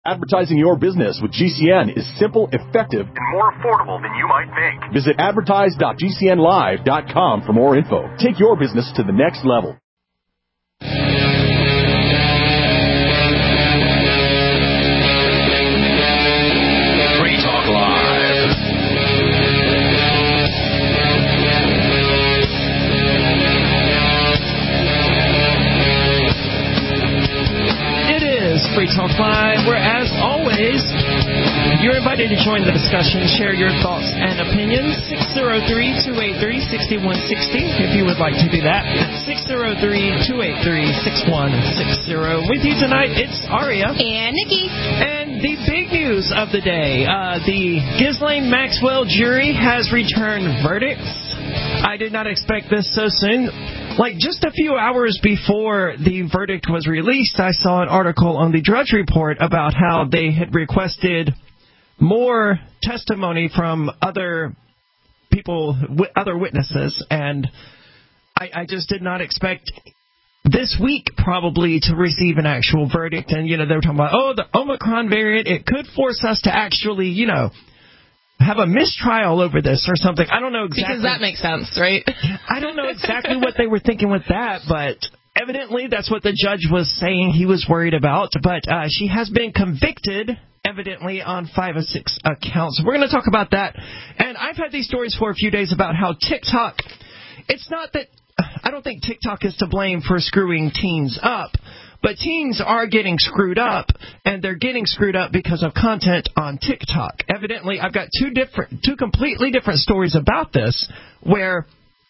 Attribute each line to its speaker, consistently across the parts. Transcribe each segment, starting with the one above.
Speaker 1: Advertising your business with GCN is simple, effective, and more affordable than you might think. Visit advertise.gcnlive.com for more info. Take your business to the next level.
Speaker 2: Free Talk Live.
Speaker 3: It is Free Talk Live, where, as always, you're invited to join the discussion, share your thoughts and opinions. 603-283-6160, if you would like to do that. 603-283-6160. With you tonight, it's Aria.
Speaker 4: And Nikki.
Speaker 3: And the big news of the day, the Ghislaine Maxwell jury has returned verdicts. I did not expect this so soon. Like, just a few hours before the verdict was released, I saw an article on the Drudge Report about how they had requested more testimony from other people, other witnesses, and I just did not expect this week probably to receive an actual verdict. And, they were talking about, the Omicron variant, it could force us to actually, have a mistrial over this or something. I don't know exactly.
Speaker 4: Because that makes sense, right?
Speaker 3: I don't know exactly what they were thinking with that, but evidently that's what the judge was saying he was worried about. But she has been convicted, evidently, on 5 of 6 accounts. We're going to talk about that. And I've had these stories for a few days about how TikTok, it's not that, I don't think TikTok is to blame for screwing teens up. But teens are getting screwed up, and they're getting screwed up because of content on TikTok. Evidently, I've got two completely different stories about this, where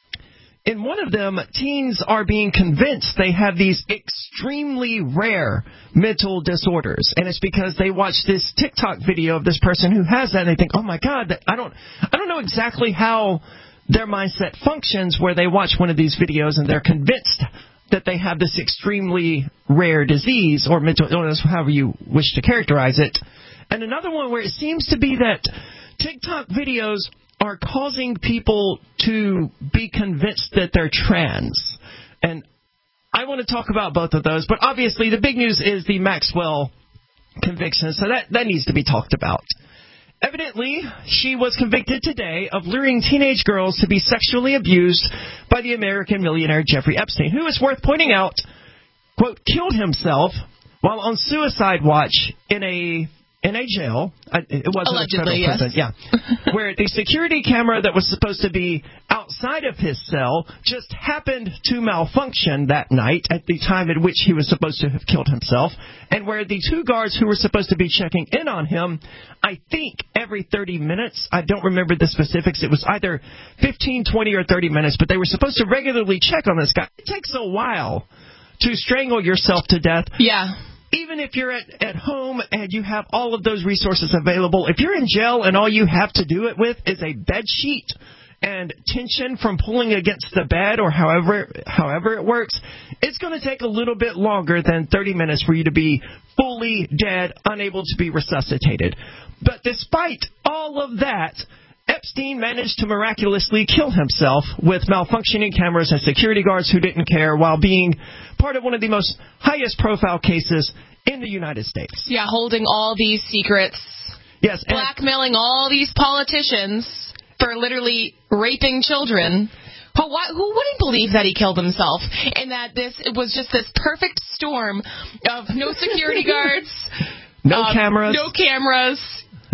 Speaker 3: in one of them, teens are being convinced they have these extremely rare mental disorders, and it's because they watch this TikTok video of this person who has that, and they think, oh my God, I don't know exactly how their mindset functions, where they watch one of these videos and they're convinced that they have this extremely rare disease or mental illness, however you wish to characterize it. And another one where it seems to be that TikTok videos are causing people to be convinced that they're trans. And I want to talk about both of those, but obviously the big news is the Maxwell conviction, so that needs to be talked about. Evidently, she was convicted today of luring teenage girls to be sexually abused by the American millionaire Jeffrey Epstein, who is worth pointing out, quote, killed himself while on suicide watch in a jail. It wasn't
Speaker 4: allegedly,
Speaker 3: a federal prison,
Speaker 4: yes.
Speaker 3: yeah, where the security camera that was supposed to be outside of his cell just happened to malfunction that night at the time at which he was supposed to have killed himself, and where the 2 guards who were supposed to be checking in on him, I think every 30 minutes, I don't remember the specifics, it was either 15, 20, or 30 minutes, but they were supposed to regularly check on this guy. It takes a while to strangle yourself to death.
Speaker 4: Yeah.
Speaker 3: Even if you're at home and you have all of those resources available, if you're in jail and all you have to do it with is a bed sheet and tension from pulling against the bed or however it works, it's going to take a little bit longer than 30 minutes for you to be fully dead, unable to be resuscitated. But despite all of that, Epstein managed to miraculously kill himself with malfunctioning cameras and security guards who didn't care, while being part of one of the most highest profile cases in the United States.
Speaker 4: Yeah, holding all these secrets.
Speaker 3: Yes.
Speaker 4: Blackmailing all these politicians for literally raping children. Who wouldn't believe that he killed himself? And that it was just this perfect storm of no security guards.
Speaker 3: No cameras.
Speaker 4: No cameras.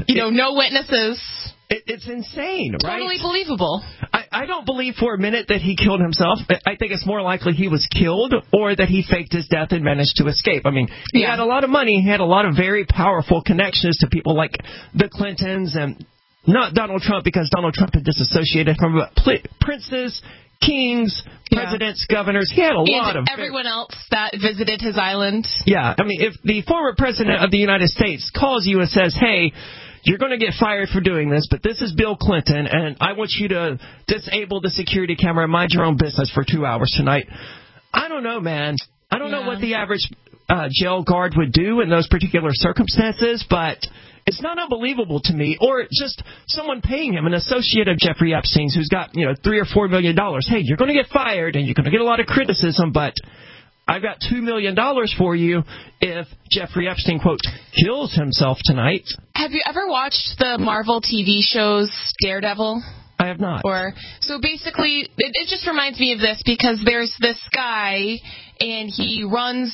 Speaker 4: No witnesses.
Speaker 3: It's insane, right?
Speaker 4: Totally believable.
Speaker 3: I don't believe for a minute that he killed himself. I think it's more likely he was killed or that he faked his death and managed to escape. I mean, he had a lot of money. He had a lot of very powerful connections to people like the Clintons and not Donald Trump, because Donald Trump had disassociated from princes, kings, presidents, governors. He had a lot of...
Speaker 4: everyone else that visited his island.
Speaker 3: Yeah, I mean, if the former president of the United States calls you and says, hey, you're going to get fired for doing this, but this is Bill Clinton, and I want you to disable the security camera and mind your own business for 2 hours tonight. I don't know, man. I don't know what the average jail guard would do in those particular circumstances, but it's not unbelievable to me. Or just someone paying him, an associate of Jeffrey Epstein's who's got, $3 or $4 million. Hey, you're going to get fired, and you're going to get a lot of criticism, but I've got $2 million for you if Jeffrey Epstein, quote, kills himself tonight.
Speaker 4: Have you ever watched the Marvel TV shows Daredevil?
Speaker 3: I have not.
Speaker 4: So basically, it just reminds me of this because there's this guy, and he runs,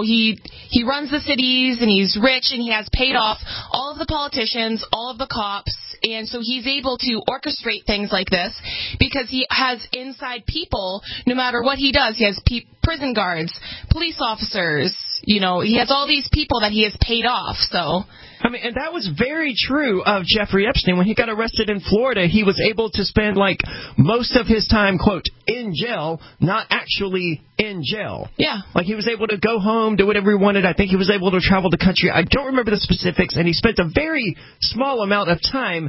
Speaker 4: he runs the cities, and he's rich, and he has paid off all of the politicians, all of the cops, and so he's able to orchestrate things like this because he has inside people. No matter what he does, he has prison guards, police officers. He has all these people that he has paid off. So,
Speaker 3: and that was very true of Jeffrey Epstein. When he got arrested in Florida, he was able to spend, most of his time, quote, in jail, not actually in jail.
Speaker 4: Yeah.
Speaker 3: He was able to go home, do whatever he wanted. I think he was able to travel the country. I don't remember the specifics, and he spent a very small amount of time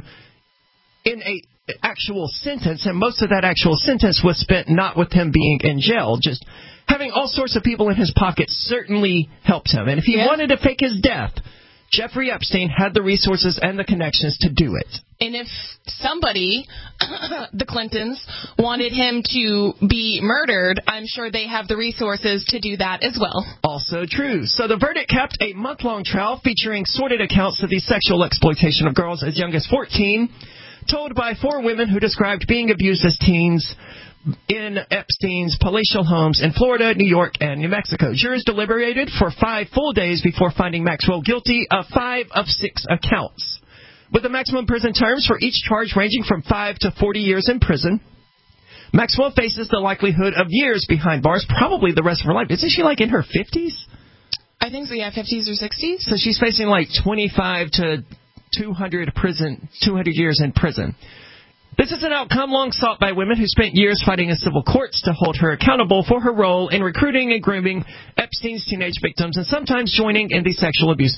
Speaker 3: in a actual sentence, and most of that actual sentence was spent not with him being in jail. Just having all sorts of people in his pocket certainly helped him. And if he wanted to fake his death, Jeffrey Epstein had the resources and the connections to do it.
Speaker 4: And if somebody, the Clintons, wanted him to be murdered, I'm sure they have the resources to do that as well.
Speaker 3: Also true. So the verdict capped a month-long trial featuring sordid accounts of the sexual exploitation of girls as young as 14, told by 4 women who described being abused as teens in Epstein's palatial homes in Florida, New York, and New Mexico. Jurors deliberated for 5 full days before finding Maxwell guilty of 5 of 6 accounts, with the maximum prison terms for each charge ranging from 5 to 40 years in prison. Maxwell faces the likelihood of years behind bars, probably the rest of her life. Isn't she in her 50s?
Speaker 4: I think so, yeah, 50s or 60s.
Speaker 3: So she's facing 25 to 200 years in prison. This is an outcome long sought by women who spent years fighting in civil courts to hold her accountable for her role in recruiting and grooming Epstein's teenage victims and sometimes joining in the sexual abuse.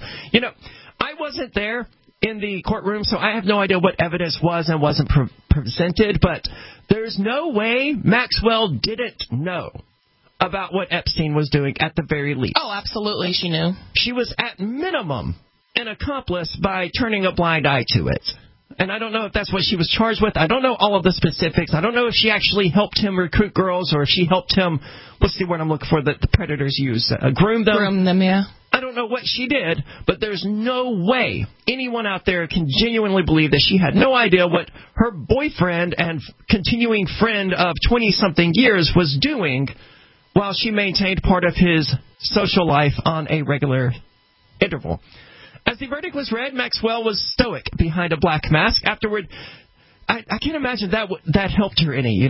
Speaker 3: I wasn't there in the courtroom, so I have no idea what evidence was and wasn't presented, but there's no way Maxwell didn't know about what Epstein was doing at the very least.
Speaker 4: Oh, absolutely, she knew.
Speaker 3: She was at minimum an accomplice by turning a blind eye to it. And I don't know if that's what she was charged with. I don't know all of the specifics. I don't know if she actually helped him recruit girls or if she helped him, what's the word I'm looking for that the predators use, groom them.
Speaker 4: Groom them, yeah.
Speaker 3: I don't know what she did, but there's no way anyone out there can genuinely believe that she had no idea what her boyfriend and continuing friend of 20-something years was doing while she maintained part of his social life on a regular interval. As the verdict was read, Maxwell was stoic behind a black mask. Afterward, I can't imagine that helped her any,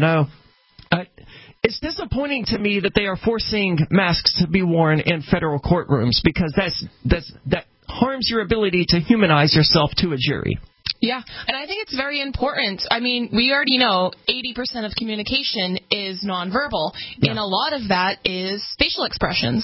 Speaker 3: It's disappointing to me that they are forcing masks to be worn in federal courtrooms because that harms your ability to humanize yourself to a jury.
Speaker 4: Yeah, and I think it's very important. We already know 80% of communication is nonverbal, and a lot of that is facial expressions.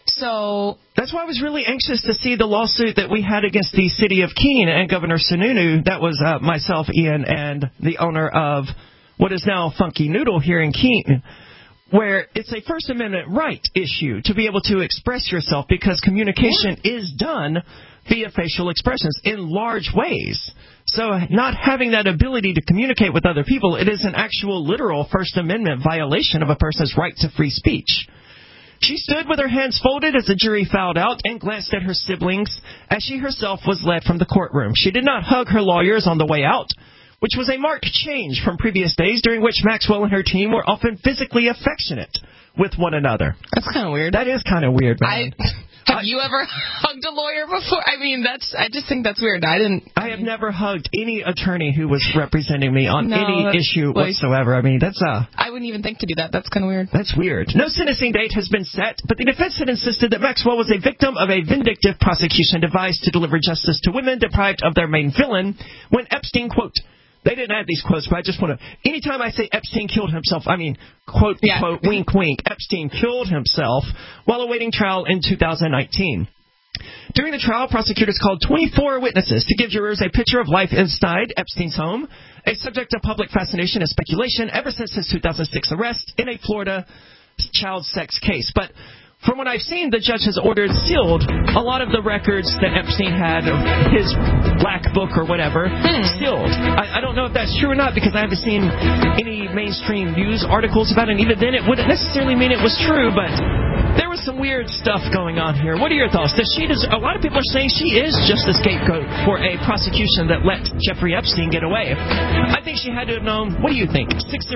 Speaker 4: So
Speaker 3: that's why I was really anxious to see the lawsuit that we had against the city of Keene and Governor Sununu. That was myself, Ian, and the owner of what is now Funky Noodle here in Keene, where it's a First Amendment right issue to be able to express yourself because communication is done via facial expressions in large ways. So not having that ability to communicate with other people, it is an actual literal First Amendment violation of a person's right to free speech. She stood with her hands folded as the jury filed out and glanced at her siblings as she herself was led from the courtroom. She did not hug her lawyers on the way out, which was a marked change from previous days during which Maxwell and her team were often physically affectionate with one another.
Speaker 4: That's kind of weird.
Speaker 3: That is kind of weird, man.
Speaker 4: Have you ever hugged a lawyer before? I just think that's weird.
Speaker 3: I have never hugged any attorney who was representing me on any issue whatsoever. I
Speaker 4: wouldn't even think to do that. That's kind of weird.
Speaker 3: That's weird. No sentencing date has been set, but the defense had insisted that Maxwell was a victim of a vindictive prosecution devised to deliver justice to women deprived of their main villain when Epstein, quote, they didn't add these quotes, but I just want to, anytime I say Epstein killed himself, quote, quote, wink, wink, Epstein killed himself while awaiting trial in 2019. During the trial, prosecutors called 24 witnesses to give jurors a picture of life inside Epstein's home, a subject of public fascination and speculation ever since his 2006 arrest in a Florida child sex case. But from what I've seen, the judge has ordered sealed a lot of the records that Epstein had of his black book or whatever, sealed. I don't know if that's true or not because I haven't seen any mainstream news articles about it. And even then, it wouldn't necessarily mean it was true, but There was some weird stuff going on here. What are your thoughts? A lot of people are saying she is just a scapegoat for a prosecution that let Jeffrey Epstein get away. I think she had to have known. What do you think?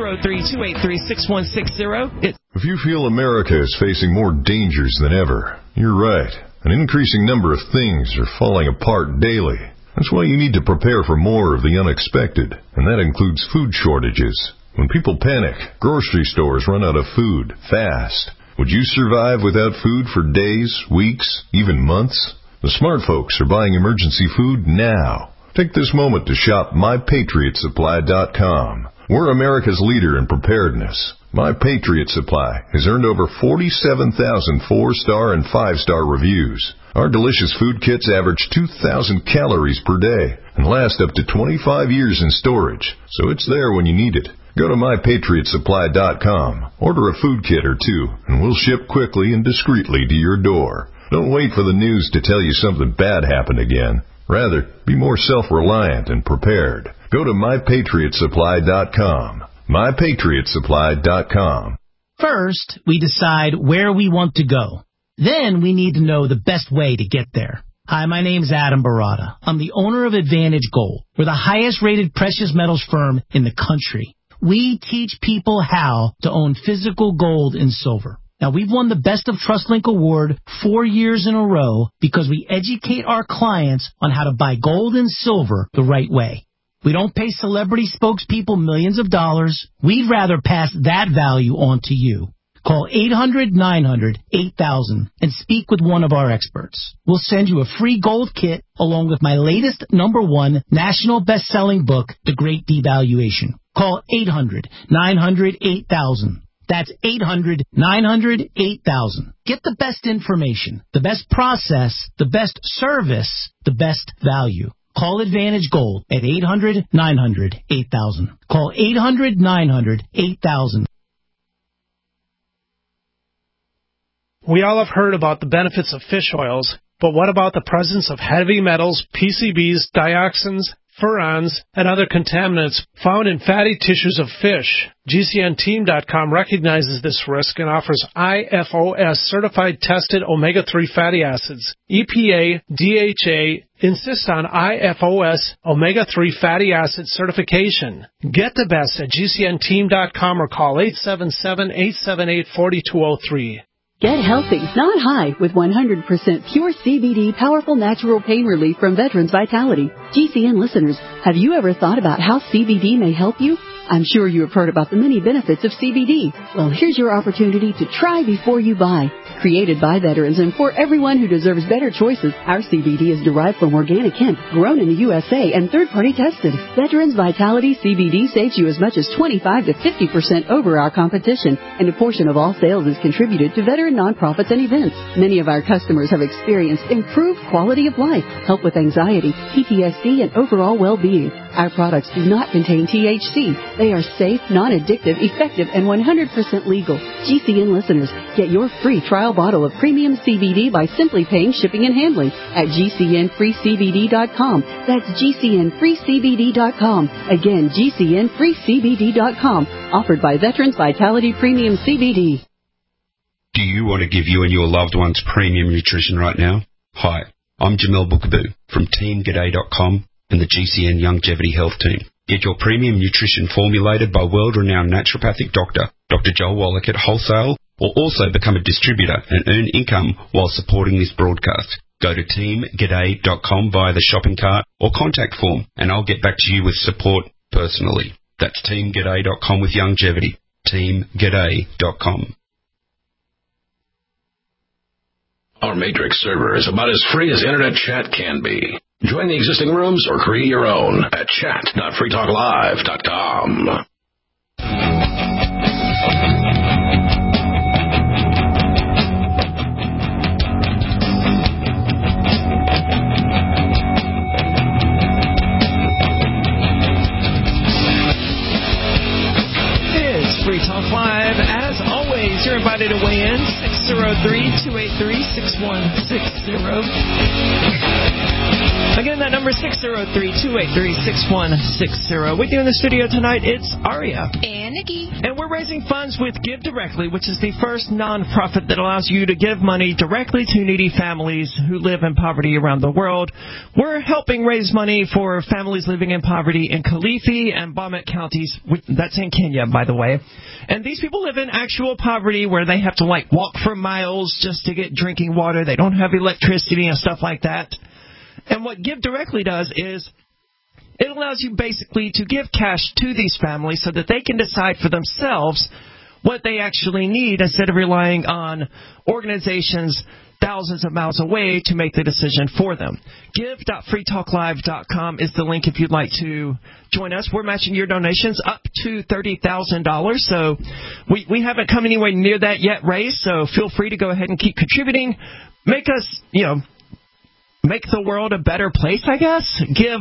Speaker 3: 603-283-6160.
Speaker 5: If you feel America is facing more dangers than ever, you're right. An increasing number of things are falling apart daily. That's why you need to prepare for more of the unexpected, and that includes food shortages. When people panic, grocery stores run out of food fast. Would you survive without food for days, weeks, even months? The smart folks are buying emergency food now. Take this moment to shop MyPatriotSupply.com. We're America's leader in preparedness. My Patriot Supply has earned over 47,000 4-star and 5-star reviews. Our delicious food kits average 2,000 calories per day and last up to 25 years in storage, so it's there when you need it. Go to MyPatriotSupply.com, order a food kit or two, and we'll ship quickly and discreetly to your door. Don't wait for the news to tell you something bad happened again. Rather, be more self-reliant and prepared. Go to MyPatriotSupply.com. MyPatriotSupply.com.
Speaker 6: First, we decide where we want to go. Then we need to know the best way to get there. Hi, my name's Adam Barada. I'm the owner of Advantage Gold. We're the highest-rated precious metals firm in the country. We teach people how to own physical gold and silver. Now, we've won the Best of TrustLink Award 4 years in a row because we educate our clients on how to buy gold and silver the right way. We don't pay celebrity spokespeople millions of dollars. We'd rather pass that value on to you. Call 800-900-8000 and speak with one of our experts. We'll send you a free gold kit along with my latest #1 national best-selling book, The Great Devaluation. Call 800-900-8000. That's 800-900-8000. Get the best information, the best process, the best service, the best value. Call Advantage Gold at 800-900-8000. Call 800-900-8000.
Speaker 7: We all have heard about the benefits of fish oils, but what about the presence of heavy metals, PCBs, dioxins, furans, and other contaminants found in fatty tissues of fish? GCNteam.com recognizes this risk and offers IFOS certified tested omega-3 fatty acids. EPA, DHA insist on IFOS omega-3 fatty acid certification. Get the best at GCNteam.com or call 877-878-4203.
Speaker 8: Get healthy, not high, with 100% pure CBD powerful natural pain relief from Veterans Vitality. GCN listeners, have you ever thought about how CBD may help you? I'm sure you have heard about the many benefits of CBD. Well, here's your opportunity to try before you buy. Created by veterans and for everyone who deserves better choices, our CBD is derived from organic hemp, grown in the USA, and third-party tested. Veterans Vitality CBD saves you as much as 25 to 50% over our competition, and a portion of all sales is contributed to veteran nonprofits and events. Many of our customers have experienced improved quality of life, help with anxiety, PTSD, and overall well-being. Our products do not contain THC. They are safe, non-addictive, effective, and 100% legal. GCN listeners, get your free trial bottle of premium CBD by simply paying shipping and handling at GCNFreeCBD.com. That's GCNFreeCBD.com. Again, GCNFreeCBD.com. Offered by Veterans Vitality Premium CBD.
Speaker 9: Do you want to give you and your loved ones premium nutrition right now? Hi, I'm Jamel Bookaboo from TeamGaday.com and the GCN Longevity Health Team. Get your premium nutrition formulated by world-renowned naturopathic doctor, Dr. Joel Wallach at Wholesale, or also become a distributor and earn income while supporting this broadcast. Go to TeamGaday.com via the shopping cart or contact form, and I'll get back to you with support personally. That's TeamGaday.com with longevity. TeamGaday.com.
Speaker 2: Our Matrix server is about as free as internet chat can be. Join the existing rooms or create your own at chat.freetalklive.com.
Speaker 3: It's Free Talk Live. As always, you're invited to weigh in. 603-283-6160. Again, that number, 603-283-6160. With you in the studio tonight, it's Aria.
Speaker 4: And Nikki.
Speaker 3: And we're raising funds with Give Directly, which is the first nonprofit that allows you to give money directly to needy families who live in poverty around the world. We're helping raise money for families living in poverty in Kilifi and Bomet counties. That's in Kenya, by the way. And these people live in actual poverty where they have to, walk for miles just to get drinking water. They don't have electricity and stuff like that. And what Give Directly does is it allows you basically to give cash to these families so that they can decide for themselves what they actually need instead of relying on organizations thousands of miles away to make the decision for them. Give.freetalklive.com is the link if you'd like to join us. We're matching your donations up to $30,000. So we haven't come anywhere near that yet, Ray. So feel free to go ahead and keep contributing. Make us, make the world a better place, I guess.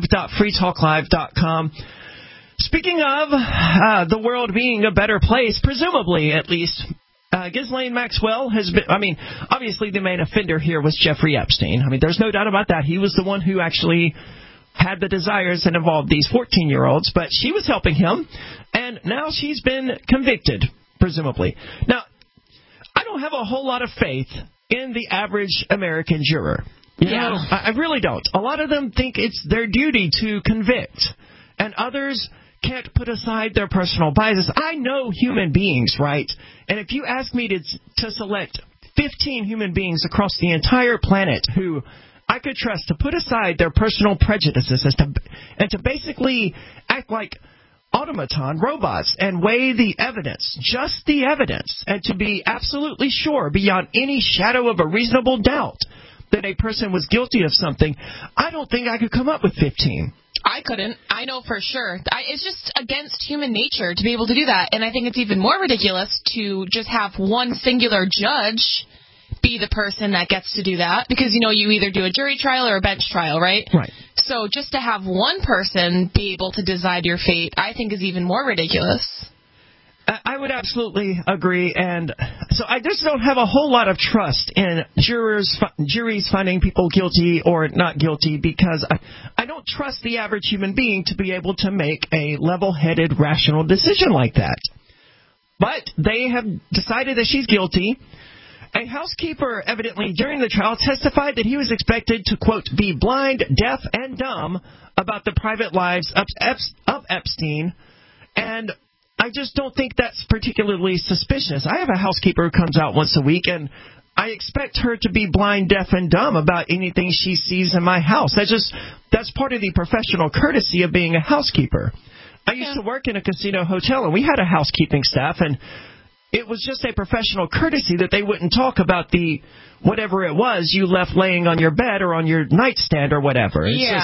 Speaker 3: Give.freetalklive.com. Speaking of the world being a better place, presumably at least, Ghislaine Maxwell has been, obviously the main offender here was Jeffrey Epstein. There's no doubt about that. He was the one who actually had the desires and involved these 14-year-olds, but she was helping him, and now she's been convicted, presumably. Now, I don't have a whole lot of faith in the average American juror. I really don't. A lot of them think it's their duty to convict, and others can't put aside their personal biases. I know human beings, right? And if you ask me to select 15 human beings across the entire planet who I could trust to put aside their personal prejudices and to basically act like automaton robots and weigh the evidence, just the evidence, and to be absolutely sure beyond any shadow of a reasonable doubt that a person was guilty of something, I don't think I could come up with 15.
Speaker 4: I couldn't. I know for sure. It's just against human nature to be able to do that. And I think it's even more ridiculous to just have one singular judge be the person that gets to do that. Because, you either do a jury trial or a bench trial, right?
Speaker 3: Right.
Speaker 4: So just to have one person be able to decide your fate, I think is even more ridiculous.
Speaker 3: I would absolutely agree, and so I just don't have a whole lot of trust in juries finding people guilty or not guilty because I don't trust the average human being to be able to make a level-headed, rational decision like that. But they have decided that she's guilty. A housekeeper, evidently, during the trial testified that he was expected to, quote, be blind, deaf, and dumb about the private lives of Epstein, and I just don't think that's particularly suspicious. I have a housekeeper who comes out once a week, and I expect her to be blind, deaf, and dumb about anything she sees in my house. That's part of the professional courtesy of being a housekeeper. I used to work in a casino hotel, and we had a housekeeping staff, and it was just a professional courtesy that they wouldn't talk about the whatever it was you left laying on your bed or on your nightstand or whatever.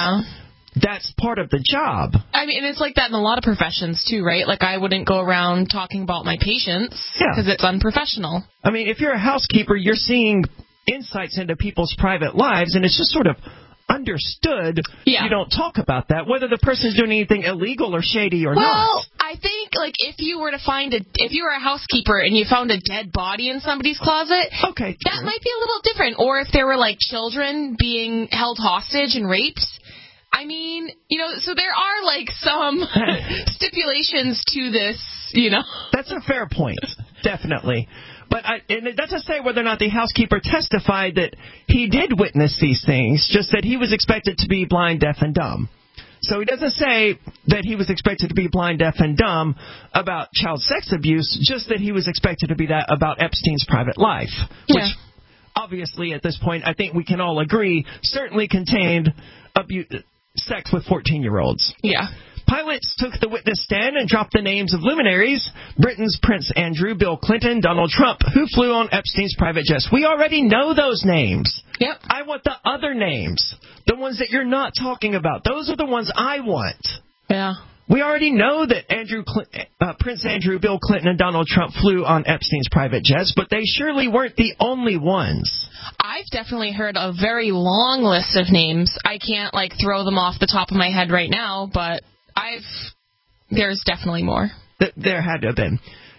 Speaker 3: That's part of the job.
Speaker 4: And it's like that in a lot of professions, too, right? Like, I wouldn't go around talking about my patients because it's unprofessional.
Speaker 3: If you're a housekeeper, you're seeing insights into people's private lives, and it's just sort of understood you don't talk about that, whether the person's doing anything illegal or shady or not.
Speaker 4: Well, I think, if you were a housekeeper and you found a dead body in somebody's closet, that might be a little different. Or if there were, children being held hostage and raped. So there are, some stipulations to this,
Speaker 3: That's a fair point, definitely. But and it doesn't say whether or not the housekeeper testified that he did witness these things, just that he was expected to be blind, deaf, and dumb. So he doesn't say that he was expected to be blind, deaf, and dumb about child sex abuse, just that he was expected to be that about Epstein's private life, which obviously at this point I think we can all agree certainly contained sex with 14-year-olds.
Speaker 4: Yeah.
Speaker 3: Pilots took the witness stand and dropped the names of luminaries, Britain's Prince Andrew, Bill Clinton, Donald Trump, who flew on Epstein's private jets. We already know those names.
Speaker 4: Yep.
Speaker 3: I want the other names, the ones that you're not talking about. Those are the ones I want.
Speaker 4: Yeah.
Speaker 3: We already know that Prince Andrew, Bill Clinton, and Donald Trump flew on Epstein's private jets, but they surely weren't the only ones.
Speaker 4: I've definitely heard a very long list of names. I can't, throw them off the top of my head right now, but there's definitely more.
Speaker 3: There had to have been.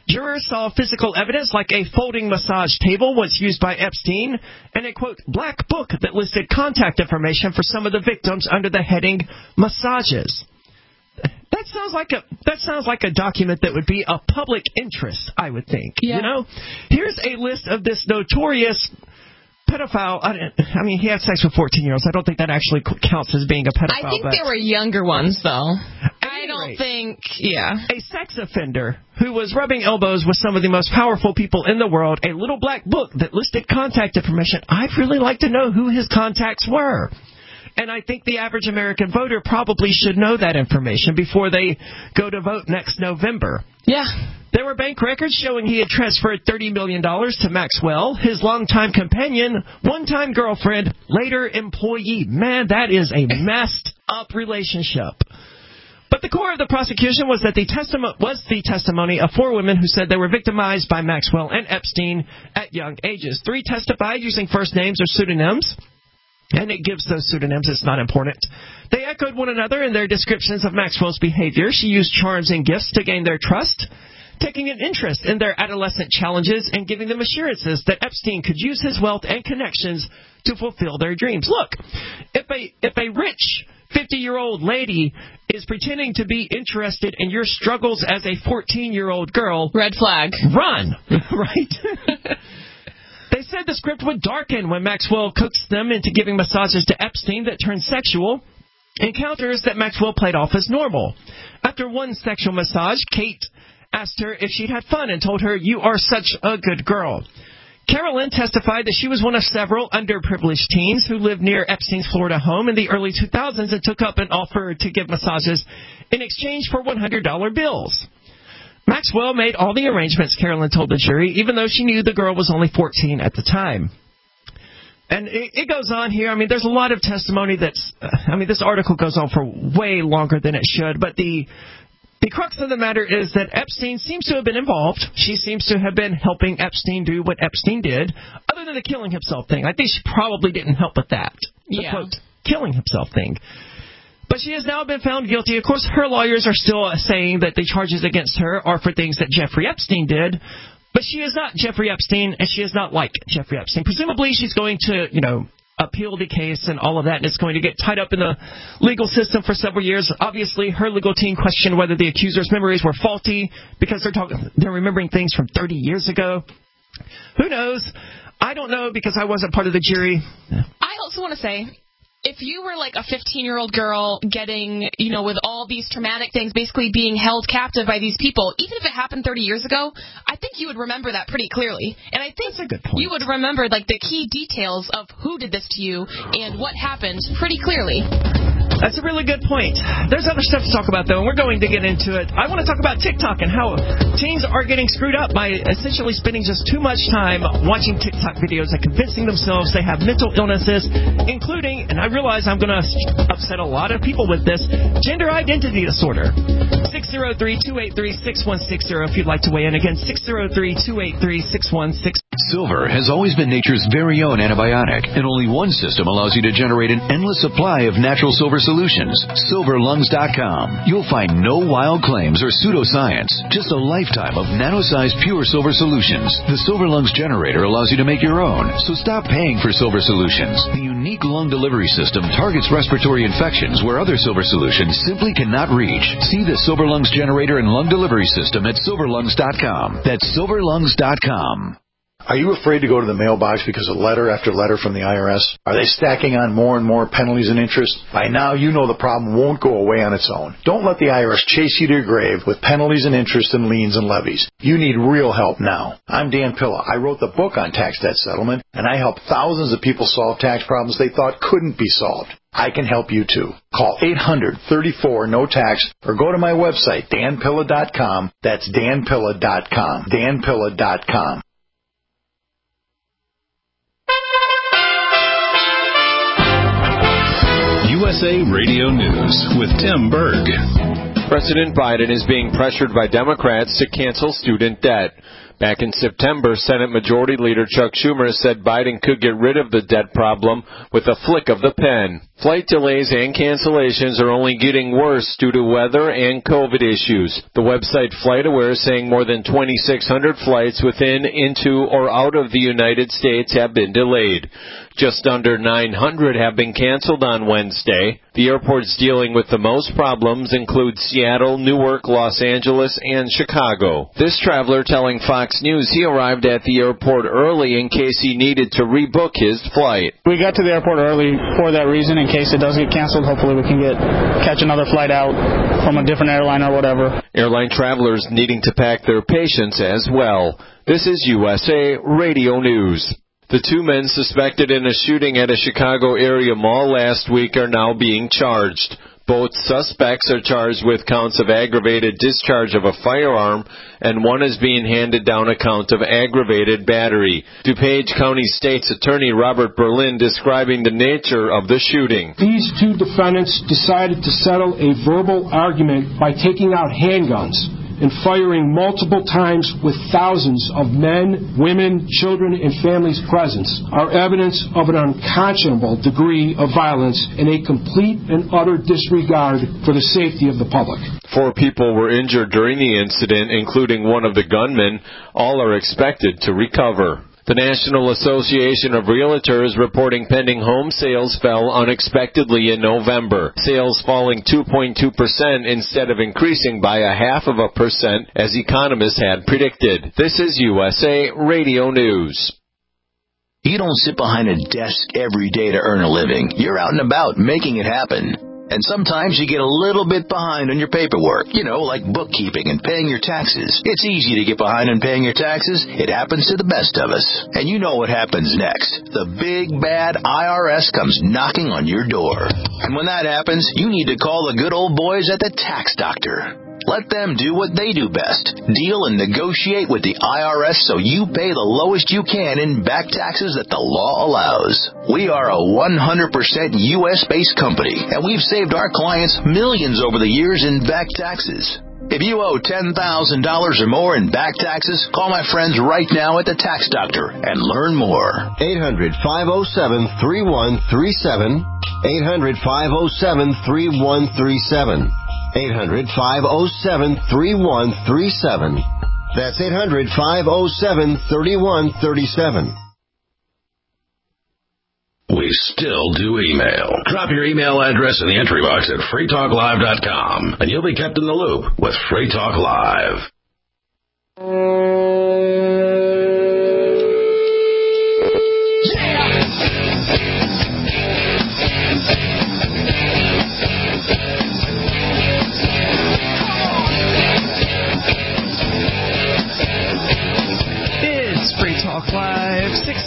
Speaker 3: Jurors saw physical evidence like a folding massage table was used by Epstein and a, quote, black book that listed contact information for some of the victims under the heading massages. That sounds like a document that would be of public interest, I would think.
Speaker 4: Yeah.
Speaker 3: You know, here's a list of this notorious pedophile. I mean, he had sex with 14-year-olds. I don't think that actually counts as being a pedophile.
Speaker 4: I think there were younger ones, though.
Speaker 3: I don't
Speaker 4: think, yeah.
Speaker 3: A sex offender who was rubbing elbows with some of the most powerful people in the world, a little black book that listed contact information. I'd really like to know who his contacts were. And I think the average American voter probably should know that information before they go to vote next November.
Speaker 4: Yeah.
Speaker 3: There were bank records showing he had transferred $30 million to Maxwell, his longtime companion, one-time girlfriend, later employee. Man, that is a messed up relationship. But the core of the prosecution was that the testimony of 4 women who said they were victimized by Maxwell and Epstein at young ages. 3 testified using first names or pseudonyms. And it gives those pseudonyms. It's not important. They echoed one another in their descriptions of Maxwell's behavior. She used charms and gifts to gain their trust, taking an interest in their adolescent challenges and giving them assurances that Epstein could use his wealth and connections to fulfill their dreams. Look, if a rich 50-year-old lady is pretending to be interested in your struggles as a 14-year-old girl,
Speaker 4: red flag.
Speaker 3: Run, right? They said the script would darken when Maxwell coaxed them into giving massages to Epstein that turned sexual, encounters that Maxwell played off as normal. After one sexual massage, Kate asked her if she'd had fun and told her, "You are such a good girl." Carolyn testified that she was one of several underprivileged teens who lived near Epstein's Florida home in the early 2000s and took up an offer to give massages in exchange for $100 bills. Maxwell made all the arrangements, Carolyn told the jury, even though she knew the girl was only 14 at the time. And it goes on here. I mean, there's a lot of testimony this article goes on for way longer than it should, but the crux of the matter is that Epstein seems to have been involved. She seems to have been helping Epstein do what Epstein did, other than the killing himself thing. I think she probably didn't help with that. The quote, killing himself thing. But she has now been found guilty. Of course, her lawyers are still saying that the charges against her are for things that Jeffrey Epstein did. But she is not Jeffrey Epstein, and she is not like Jeffrey Epstein. Presumably, she's going to, appeal the case and all of that, and it's going to get tied up in the legal system for several years. Obviously, her legal team questioned whether the accuser's memories were faulty because they're remembering things from 30 years ago. Who knows? I don't know because I wasn't part of the jury.
Speaker 4: I also want to say, if you were like a 15-year-old girl getting, with all these traumatic things, basically being held captive by these people, even if it happened 30 years ago, I think you would remember that pretty clearly. And I think
Speaker 3: that's a good point.
Speaker 4: You would remember the key details of who did this to you and what happened pretty clearly.
Speaker 3: That's a really good point. There's other stuff to talk about, though, and we're going to get into it. I want to talk about TikTok and how teens are getting screwed up by essentially spending just too much time watching TikTok videos and convincing themselves they have mental illnesses, including, and I realize I'm going to upset a lot of people with this, gender identity disorder. 603-283-6160 if you'd like to weigh in. Again, 603-283-6160.
Speaker 10: Silver has always been nature's very own antibiotic, and only one system allows you to generate an endless supply of natural silver solutions. SilverLungs.com. You'll find no wild claims or pseudoscience, just a lifetime of nano-sized pure silver solutions. The Silver Lungs generator allows you to make your own, so stop paying for silver solutions. The unique lung delivery system targets respiratory infections where other silver solutions simply cannot reach. See the Silver Lungs generator and lung delivery system at SilverLungs.com. That's SilverLungs.com.
Speaker 11: Are you afraid to go to the mailbox because of letter after letter from the IRS? Are they stacking on more and more penalties and interest? By now, you know the problem won't go away on its own. Don't let the IRS chase you to your grave with penalties and interest and liens and levies. You need real help now. I'm Dan Pilla. I wrote the book on tax debt settlement, and I help thousands of people solve tax problems they thought couldn't be solved. I can help you too. Call 800-34-NO-TAX or go to my website, danpilla.com. That's danpilla.com. danpilla.com.
Speaker 12: USA Radio News with Tim Berg.
Speaker 13: President Biden is being pressured by Democrats to cancel student debt. Back in September, Senate Majority Leader Chuck Schumer said Biden could get rid of the debt problem with a flick of the pen. Flight delays and cancellations are only getting worse due to weather and COVID issues. The website FlightAware is saying more than 2,600 flights within, into, or out of the United States have been delayed. Just under 900 have been canceled on Wednesday. The airports dealing with the most problems include Seattle, Newark, Los Angeles, and Chicago. This traveler telling Fox News he arrived at the airport early in case he needed to rebook his flight.
Speaker 14: We got to the airport early for that reason. In case it does get canceled, hopefully we can catch another flight out from a different airline or whatever.
Speaker 13: Airline travelers needing to pack their patience as well. This is USA Radio News. The two men suspected in a shooting at a Chicago area mall last week are now being charged. Both suspects are charged with counts of aggravated discharge of a firearm, and one is being handed down a count of aggravated battery. DuPage County State's Attorney Robert Berlin describing the nature of the shooting.
Speaker 15: These two defendants decided to settle a verbal argument by taking out handguns and firing multiple times with thousands of men, women, children, and families present are evidence of an unconscionable degree of violence and a complete and utter disregard for the safety of the public.
Speaker 13: 4 people were injured during the incident, including one of the gunmen. All are expected to recover. The National Association of Realtors reporting pending home sales fell unexpectedly in November, sales falling 2.2% instead of increasing by 0.5% as economists had predicted. This is USA Radio News.
Speaker 16: You don't sit behind a desk every day to earn a living. You're out and about making it happen. And sometimes you get a little bit behind on your paperwork, like bookkeeping and paying your taxes. It's easy to get behind on paying your taxes. It happens to the best of us. And you know what happens next. The big, bad IRS comes knocking on your door. And when that happens, you need to call the good old boys at the Tax Doctor. Let them do what they do best. Deal and negotiate with the IRS so you pay the lowest you can in back taxes that the law allows. We are a 100% U.S.-based company, and we've saved our clients millions over the years in back taxes. If you owe $10,000 or more in back taxes, call my friends right now at the Tax Doctor and learn more.
Speaker 17: 800-507-3137. 800-507-3137. 800-507-3137. That's 800-507-3137.
Speaker 2: We still do email. Drop your email address in the entry box at freetalklive.com, and you'll be kept in the loop with Free Talk Live.
Speaker 3: Talk Live,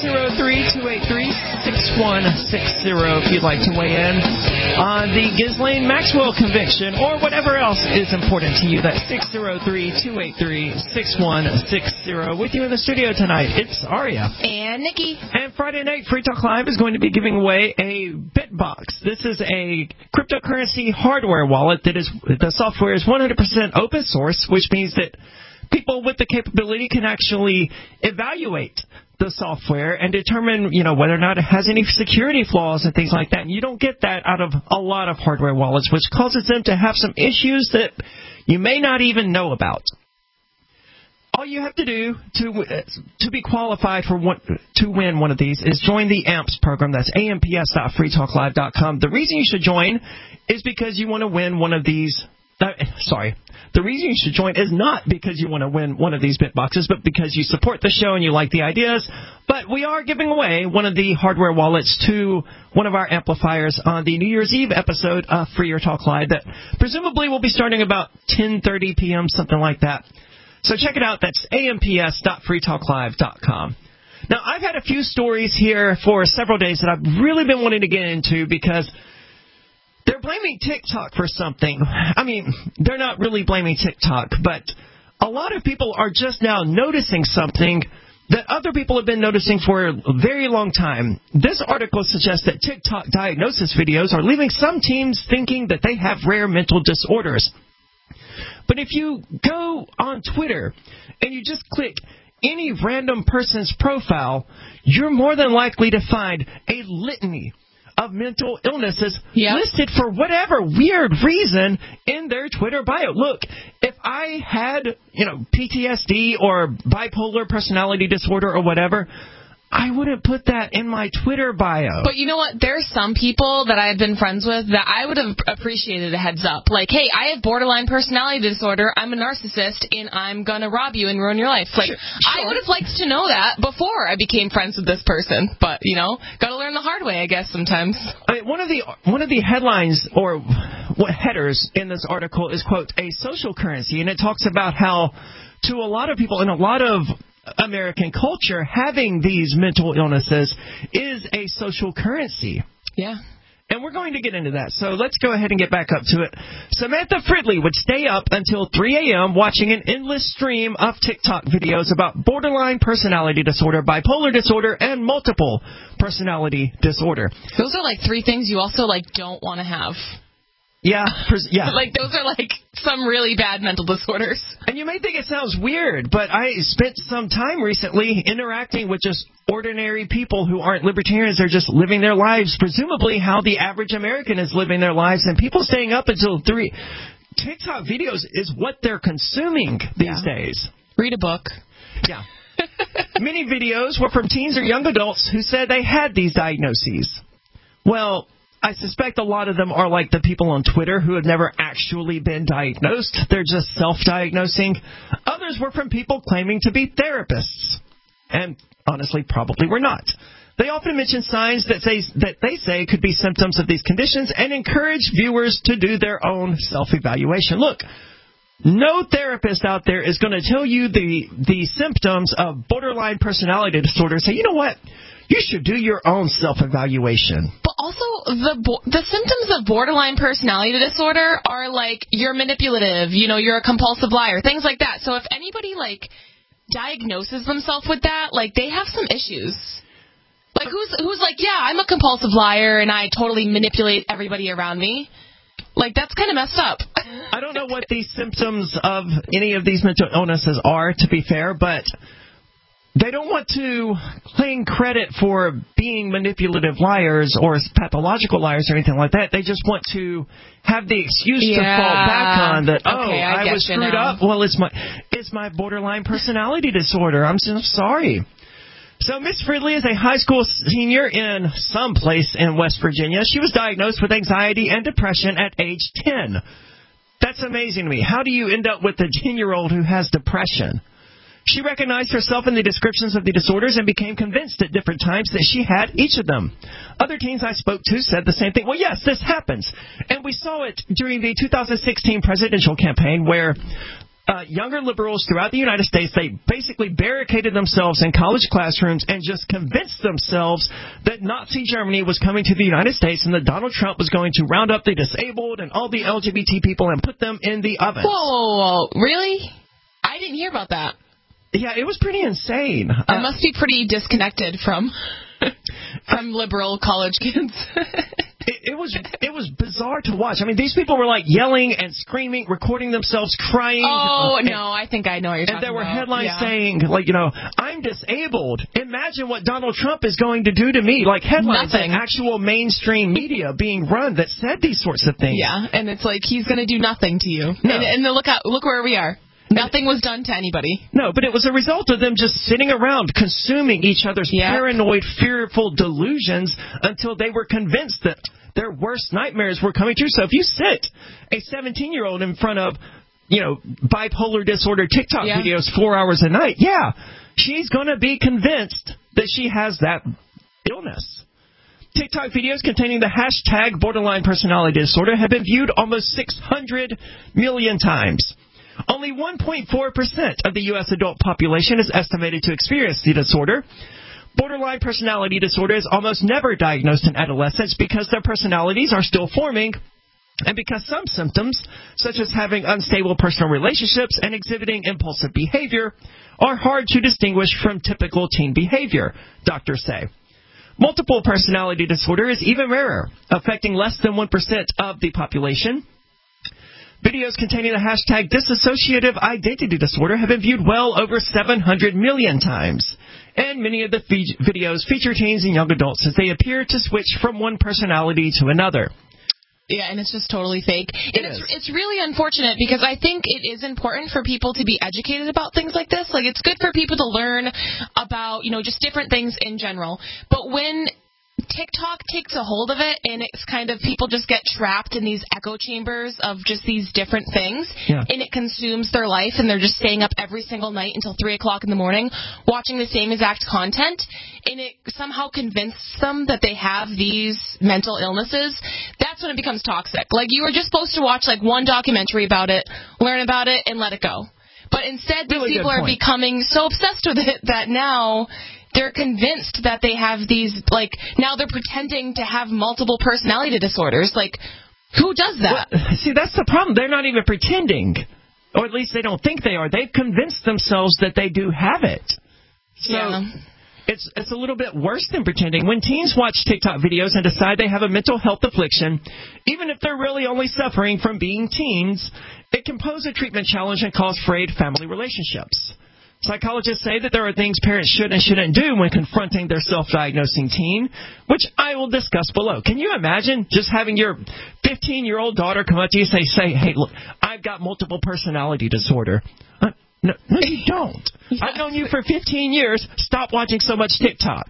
Speaker 3: 603-283-6160 if you'd like to weigh in on the Ghislaine Maxwell conviction or whatever else is important to you. That's 603-283-6160. With you in the studio tonight, it's Aria.
Speaker 4: And Nikki.
Speaker 3: And Friday night, Free Talk Live is going to be giving away a BitBox. This is a cryptocurrency hardware wallet that is, the software is 100% open source, which means that people with the capability can actually evaluate the software and determine, whether or not it has any security flaws and things like that. And you don't get that out of a lot of hardware wallets, which causes them to have some issues that you may not even know about. All you have to do to be qualified to win one of these is join the AMPS program. That's amps.freetalklive.com. The reason you should join is because you want to win one of these. The reason you should join is not because you want to win one of these BitBoxes, but because you support the show and you like the ideas. But we are giving away one of the hardware wallets to one of our amplifiers on the New Year's Eve episode of Free Your Talk Live that presumably will be starting about 10:30 p.m., something like that. So check it out. That's amps.freetalklive.com. Now, I've had a few stories here for several days that I've really been wanting to get into because they're blaming TikTok for something. I mean, they're not really blaming TikTok, but a lot of people are just now noticing something that other people have been noticing for a very long time. This article suggests that TikTok diagnosis videos are leaving some teens thinking that they have rare mental disorders. But if you go on Twitter and you just click any random person's profile, you're more than likely to find a litany of mental illnesses listed for whatever weird reason in their Twitter bio. Look, if I had, PTSD or bipolar personality disorder or whatever, I wouldn't put that in my Twitter bio.
Speaker 4: But you know what? There's some people that I've been friends with that I would have appreciated a heads up. Like, hey, I have borderline personality disorder. I'm a narcissist, and I'm going to rob you and ruin your life. Like, I would have liked to know that before I became friends with this person. But, got to learn the hard way, I guess, sometimes.
Speaker 3: One of the headlines or headers in this article is, quote, a social currency. And it talks about how to a lot of people in a lot of American culture, having these mental illnesses is a social currency.
Speaker 4: Yeah.
Speaker 3: And we're going to get into that. So let's go ahead and get back up to it. Samantha Fridley would stay up until 3 a.m. watching an endless stream of TikTok videos about borderline personality disorder, bipolar disorder, and multiple personality disorder.
Speaker 4: Those are like 3 things you also don't want to have.
Speaker 3: Yeah.
Speaker 4: Like, those are some really bad mental disorders.
Speaker 3: And you may think it sounds weird, but I spent some time recently interacting with just ordinary people who aren't libertarians. They're just living their lives, presumably how the average American is living their lives. And people staying up until 3. TikTok videos is what they're consuming these days.
Speaker 4: Read a book.
Speaker 3: Yeah. Many videos were from teens or young adults who said they had these diagnoses. Well, I suspect a lot of them are like the people on Twitter who have never actually been diagnosed. They're just self-diagnosing. Others were from people claiming to be therapists. And honestly, probably were not. They often mention signs that they say could be symptoms of these conditions and encourage viewers to do their own self-evaluation. Look, no therapist out there is going to tell you the symptoms of borderline personality disorder. Say, you know what? You should do your own self-evaluation.
Speaker 4: But also, the symptoms of borderline personality disorder are you're manipulative, you're a compulsive liar, things like that. So if anybody diagnoses themselves with that, they have some issues. Who's yeah, I'm a compulsive liar and I totally manipulate everybody around me. That's kind of messed up.
Speaker 3: I don't know what the symptoms of any of these mental illnesses are, to be fair, but they don't want to claim credit for being manipulative liars or pathological liars or anything like that. They just want to have the excuse to fall back on that, I was screwed up. Well, it's my borderline personality disorder. I'm so sorry. So Miss Fridley is a high school senior in some place in West Virginia. She was diagnosed with anxiety and depression at age 10. That's amazing to me. How do you end up with a 10-year-old who has depression? She recognized herself in the descriptions of the disorders and became convinced at different times that she had each of them. Other teens I spoke to said the same thing. Well, yes, this happens. And we saw it during the 2016 presidential campaign where younger liberals throughout the United States, they basically barricaded themselves in college classrooms and just convinced themselves that Nazi Germany was coming to the United States and that Donald Trump was going to round up the disabled and all the LGBT people and put them in the ovens.
Speaker 4: Whoa. Really? I didn't hear about that.
Speaker 3: Yeah, it was pretty insane.
Speaker 4: I must be pretty disconnected from liberal college kids.
Speaker 3: It was bizarre to watch. I mean, these people were yelling and screaming, recording themselves crying.
Speaker 4: Oh, no, I think I know what you're talking about.
Speaker 3: And there were headlines saying, I'm disabled. Imagine what Donald Trump is going to do to me. Headlines in actual mainstream media being run that said these sorts of things.
Speaker 4: Yeah, and it's he's going to do nothing to you.
Speaker 3: No.
Speaker 4: And look where we are. Nothing was done to anybody.
Speaker 3: No, but it was a result of them just sitting around consuming each other's paranoid, fearful delusions until they were convinced that their worst nightmares were coming true. So if you sit a 17-year-old in front of, bipolar disorder TikTok videos 4 hours a night, she's going to be convinced that she has that illness. TikTok videos containing the hashtag borderline personality disorder have been viewed almost 600 million times. Only 1.4% of the U.S. adult population is estimated to experience the disorder. Borderline personality disorder is almost never diagnosed in adolescents because their personalities are still forming and because some symptoms, such as having unstable personal relationships and exhibiting impulsive behavior, are hard to distinguish from typical teen behavior, doctors say. Multiple personality disorder is even rarer, affecting less than 1% of the population. Videos containing the hashtag dissociative identity disorder have been viewed well over 700 million times. And many of the videos feature teens and young adults as they appear to switch from one personality to another.
Speaker 4: Yeah, and it's just totally fake. And it's really unfortunate because I think it is important for people to be educated about things like this. Like, it's good for people to learn about, just different things in general. But when TikTok takes a hold of it, and it's kind of people just get trapped in these echo chambers of just these different things, and it consumes their life, and they're just staying up every single night until 3 o'clock in the morning watching the same exact content, and it somehow convinces them that they have these mental illnesses. That's when it becomes toxic. Like, you were just supposed to watch like one documentary about it, learn about it, and let it go. But instead, these people are becoming so obsessed with it that now they're convinced that they have these, like, now they're pretending to have multiple personality disorders. Like, who does that?
Speaker 3: Well, see, that's the problem. They're not even pretending. Or at least they don't think they are. They've convinced themselves that they do have it. So it's a little bit worse than pretending. When teens watch TikTok videos and decide they have a mental health affliction, even if they're really only suffering from being teens, it can pose a treatment challenge and cause frayed family relationships. Psychologists say that there are things parents should and shouldn't do when confronting their self-diagnosing teen, which I will discuss below. Can you imagine just having your 15-year-old daughter come up to you and say, hey, look, I've got multiple personality disorder? No, you don't. I've known you for 15 years. Stop watching so much TikTok.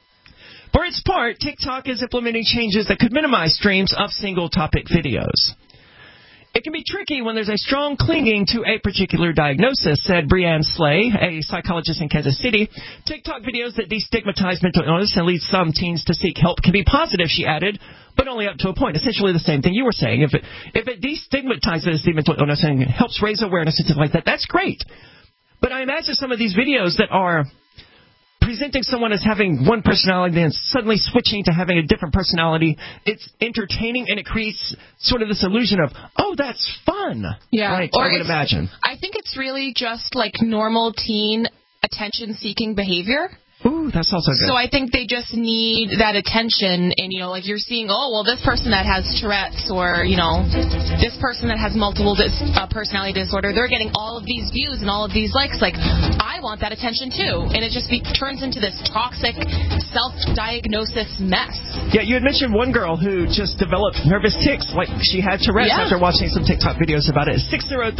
Speaker 3: For its part, TikTok is implementing changes that could minimize streams of single-topic videos. It can be tricky when there's a strong clinging to a particular diagnosis, said Brianne Slay, a psychologist in Kansas City. TikTok videos that destigmatize mental illness and lead some teens to seek help can be positive, she added, but only up to a point. Essentially the same thing you were saying. If it destigmatizes the mental illness and helps raise awareness and stuff like that, that's great. But I imagine some of these videos that are presenting someone as having one personality and suddenly switching to having a different personality, it's entertaining and it creates sort of this illusion of, oh, that's fun.
Speaker 4: Yeah.
Speaker 3: Right, I would imagine.
Speaker 4: I think it's really just like normal teen attention-seeking behavior.
Speaker 3: Ooh, that's also good.
Speaker 4: So I think they just need that attention, and, like you're seeing, oh, well, this person that has Tourette's or, this person that has multiple personality disorder, they're getting all of these views and all of these likes. Like, I want that attention, too. And it just turns into this toxic self-diagnosis mess.
Speaker 3: Yeah, you had mentioned one girl who just developed nervous tics, like she had Tourette's after watching some TikTok videos about it.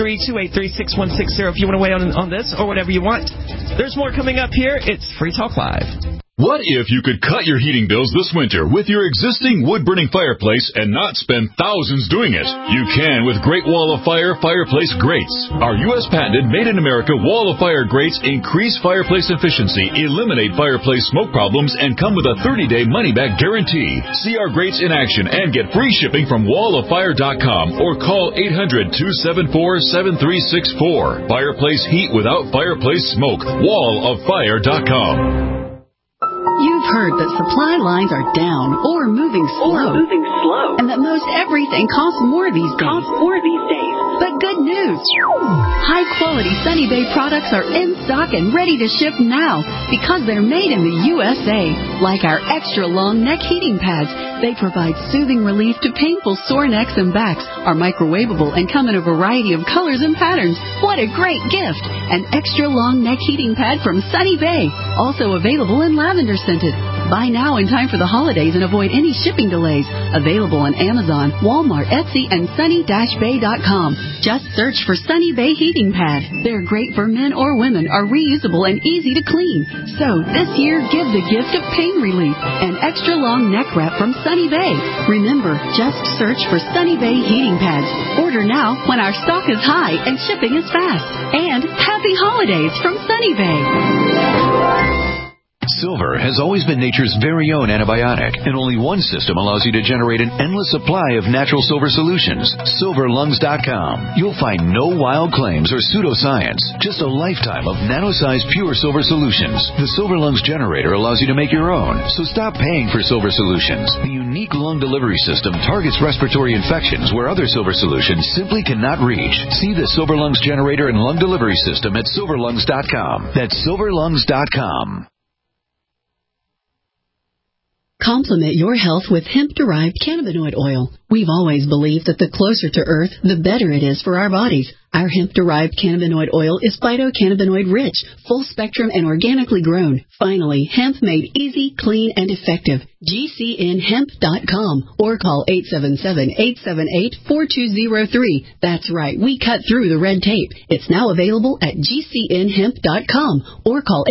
Speaker 3: 603-283-6160 if you want to weigh on this or whatever you want. There's more coming up here. It's Free Talk Live.
Speaker 1: What if you could cut your heating bills this winter with your existing wood-burning fireplace and not spend thousands doing it? You can with Great Wall of Fire fireplace grates. Our U.S.-patented, made-in-America Wall of Fire grates increase fireplace efficiency, eliminate fireplace smoke problems, and come with a 30-day money-back guarantee. See our grates in action and get free shipping from walloffire.com or call 800-274-7364. Fireplace heat without fireplace smoke. walloffire.com.
Speaker 8: You've heard that supply lines are down or moving slow. And that most everything costs more these days. But good news. High-quality Sunny Bay products are in stock and ready to ship now because they're made in the USA. Like our extra-long neck heating pads. They provide soothing relief to painful sore necks and backs, are microwavable, and come in a variety of colors and patterns. What a great gift! An extra-long neck heating pad from Sunny Bay. Also available in lavender scented. Buy now in time for the holidays and avoid any shipping delays. Available on Amazon, Walmart, Etsy, and sunny-bay.com. Just search for Sunny Bay Heating Pad. They're great for men or women, are reusable and easy to clean. So this year, give the gift of pain relief. An extra long neck wrap from Sunny Bay. Remember, just search for Sunny Bay Heating Pads. Order now when our stock is high and shipping is fast. And happy holidays from Sunny Bay.
Speaker 10: Silver has always been nature's very own antibiotic, and only one system allows you to generate an endless supply of natural silver solutions. SilverLungs.com. You'll find no wild claims or pseudoscience, just a lifetime of nano-sized pure silver solutions. The Silver Lungs generator allows you to make your own, so stop paying for silver solutions. The unique lung delivery system targets respiratory infections where other silver solutions simply cannot reach. See the Silver Lungs generator and lung delivery system at SilverLungs.com. That's SilverLungs.com.
Speaker 8: Complement your health with hemp-derived cannabinoid oil. We've always believed that the closer to Earth, the better it is for our bodies. Our hemp-derived cannabinoid oil is phytocannabinoid-rich, full-spectrum, and organically grown. Finally, hemp made easy, clean, and effective. GCNhemp.com or call 877-878-4203. That's right, we cut through the red tape. It's now available at GCNhemp.com or call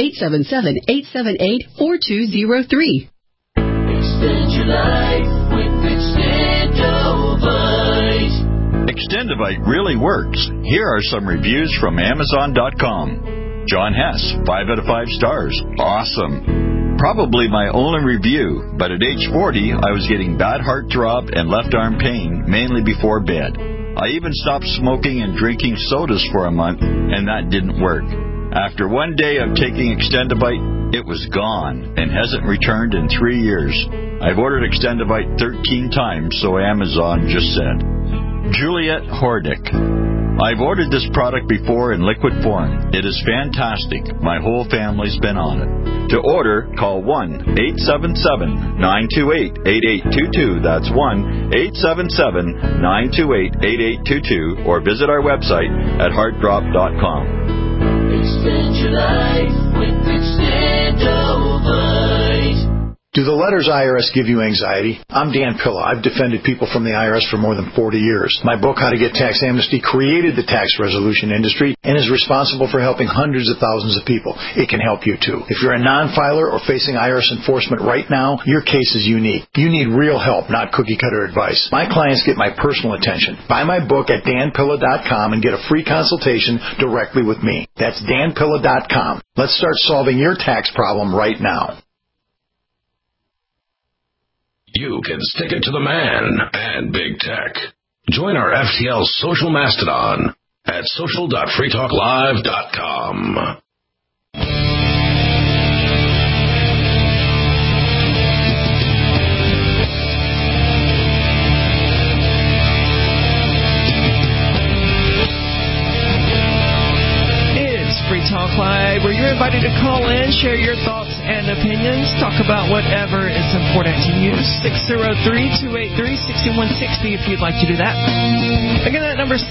Speaker 8: 877-878-4203.
Speaker 18: Extend your life with Extendovite.
Speaker 19: Extendovite really works. Here are some reviews from Amazon.com. John Hess, 5 out of 5 stars. Awesome. Probably my only review, but at age 40, I was getting bad heart throb and left arm pain, mainly before bed. I even stopped smoking and drinking sodas for a month, and that didn't work. After one day of taking Extendovite, it was gone and hasn't returned in 3 years. I've ordered Extendovite 13 times, so Amazon just said. Juliet Hordick. I've ordered this product before in liquid form. It is fantastic. My whole family's been on it. To order, call 1-877-928-8822. That's 1-877-928-8822. Or visit our website at heartdrop.com.
Speaker 18: Extend your life with Extendovite.
Speaker 11: Do the letters IRS give you anxiety? I'm Dan Pilla. I've defended people from the IRS for more than 40 years. My book, How to Get Tax Amnesty, created the tax resolution industry and is responsible for helping hundreds of thousands of people. It can help you, too. If you're a non-filer or facing IRS enforcement right now, your case is unique. You need real help, not cookie-cutter advice. My clients get my personal attention. Buy my book at danpilla.com and get a free consultation directly with me. That's danpilla.com. Let's start solving your tax problem right now.
Speaker 2: You can stick it to the man and big tech. Join our FTL social mastodon at social.freetalklive.com.
Speaker 3: Free Talk Live, where you're invited to call in, share your thoughts and opinions, talk about whatever is important to you. 603-283-6160 if you'd like to do that. Again, that number is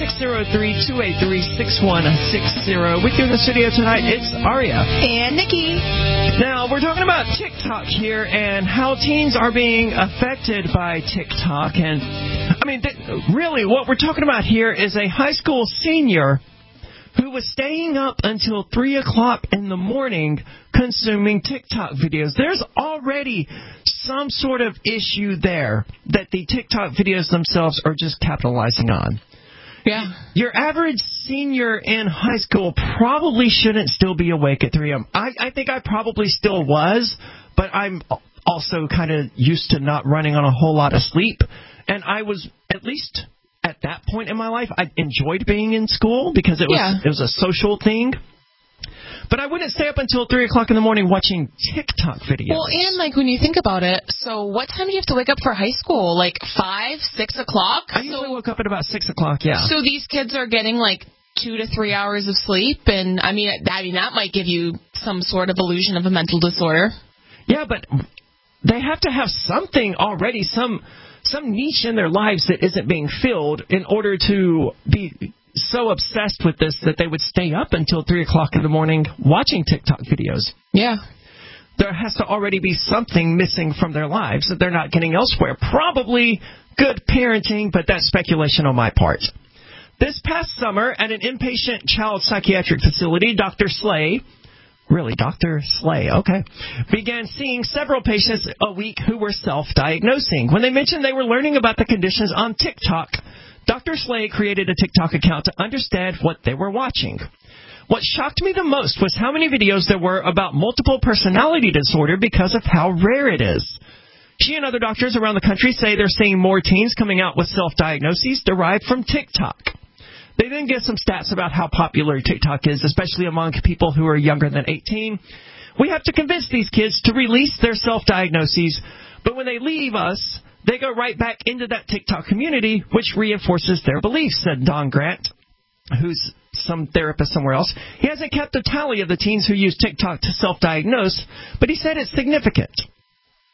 Speaker 3: 603-283-6160. With you in the studio tonight, it's Aria.
Speaker 4: And Nikki.
Speaker 3: Now, we're talking about TikTok here and how teens are being affected by TikTok. And, I mean, really, what we're talking about here is a high school senior who was staying up until 3 o'clock in the morning consuming TikTok videos. There's already some sort of issue there that the TikTok videos themselves are just capitalizing on.
Speaker 4: Yeah.
Speaker 3: Your average senior in high school probably shouldn't still be awake at 3 a.m. I think I probably still was, but I'm also kind of used to not running on a whole lot of sleep. And I was, at least at that point in my life, I enjoyed being in school because it was a social thing. But I wouldn't stay up until 3 o'clock in the morning watching TikTok videos.
Speaker 4: Well, and like when you think about it, so what time do you have to wake up for high school? Like 5, 6 o'clock?
Speaker 3: I usually woke up at about 6 o'clock, yeah.
Speaker 4: So these kids are getting like 2 to 3 hours of sleep, and I mean that might give you some sort of illusion of a mental disorder.
Speaker 3: Yeah, but they have to have something already, some niche in their lives that isn't being filled in order to be so obsessed with this that they would stay up until 3 o'clock in the morning watching TikTok videos.
Speaker 4: Yeah.
Speaker 3: There has to already be something missing from their lives that they're not getting elsewhere. Probably good parenting, but that's speculation on my part. This past summer at an inpatient child psychiatric facility, Dr. Slay, really, Dr. Slay, okay, began seeing several patients a week who were self-diagnosing. When they mentioned they were learning about the conditions on TikTok, Dr. Slay created a TikTok account to understand what they were watching. What shocked me the most was how many videos there were about multiple personality disorder because of how rare it is. She and other doctors around the country say they're seeing more teens coming out with self-diagnoses derived from TikTok. They then give some stats about how popular TikTok is, especially among people who are younger than 18. We have to convince these kids to release their self-diagnoses, but when they leave us, they go right back into that TikTok community, which reinforces their beliefs, said Don Grant, who's some therapist somewhere else. He hasn't kept a tally of the teens who use TikTok to self-diagnose, but he said it's significant.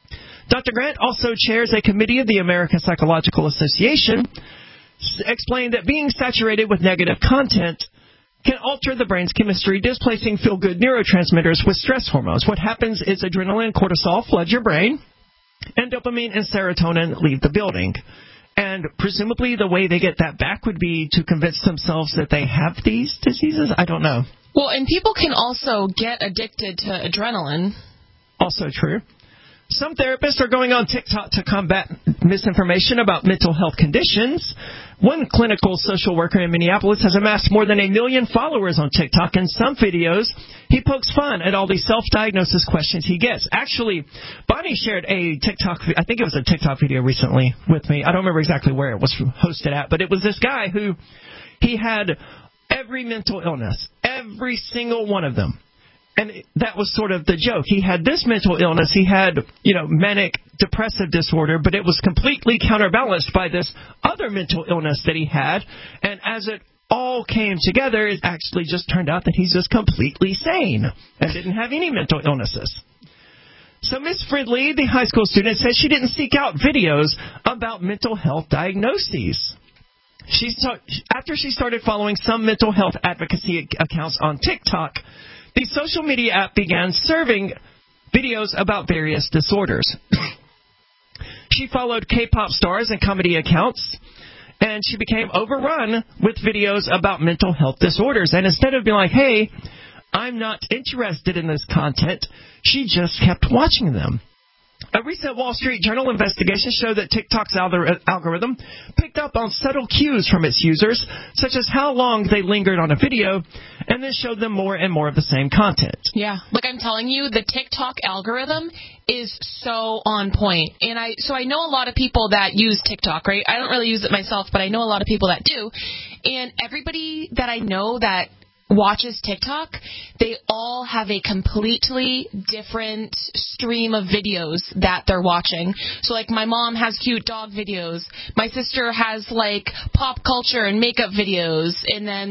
Speaker 3: Dr. Grant also chairs a committee of the American Psychological Association, explained that being saturated with negative content can alter the brain's chemistry, displacing feel-good neurotransmitters with stress hormones. What happens is adrenaline and cortisol flood your brain, and dopamine and serotonin leave the building. And presumably the way they get that back would be to convince themselves that they have these diseases? I don't know.
Speaker 4: Well, and people can also get addicted to adrenaline.
Speaker 3: Also true. Some therapists are going on TikTok to combat misinformation about mental health conditions. One clinical social worker in Minneapolis has amassed more than 1 million followers on TikTok. In some videos, he pokes fun at all these self-diagnosis questions he gets. Actually, Bonnie shared a TikTok, I think it was a TikTok video recently with me. I don't remember exactly where it was hosted at, but it was this guy who, he had every mental illness, every single one of them. And that was sort of the joke. He had this mental illness. He had, manic depressive disorder, but it was completely counterbalanced by this other mental illness that he had. And as it all came together, it actually just turned out that he's just completely sane and didn't have any mental illnesses. So Miss Fridley, the high school student, says she didn't seek out videos about mental health diagnoses. After she started following some mental health advocacy accounts on TikTok, the social media app began serving videos about various disorders. She followed K-pop stars and comedy accounts, and she became overrun with videos about mental health disorders. And instead of being like, hey, I'm not interested in this content, she just kept watching them. A recent Wall Street Journal investigation showed that TikTok's algorithm picked up on subtle cues from its users, such as how long they lingered on a video, and then showed them more and more of the same content.
Speaker 4: Yeah, like I'm telling you, the TikTok algorithm is so on point. And I know a lot of people that use TikTok, right? I don't really use it myself, but I know a lot of people that do. And everybody that I know that watches TikTok, they all have a completely different stream of videos that they're watching. So, like, my mom has cute dog videos. My sister has, like, pop culture and makeup videos. And then,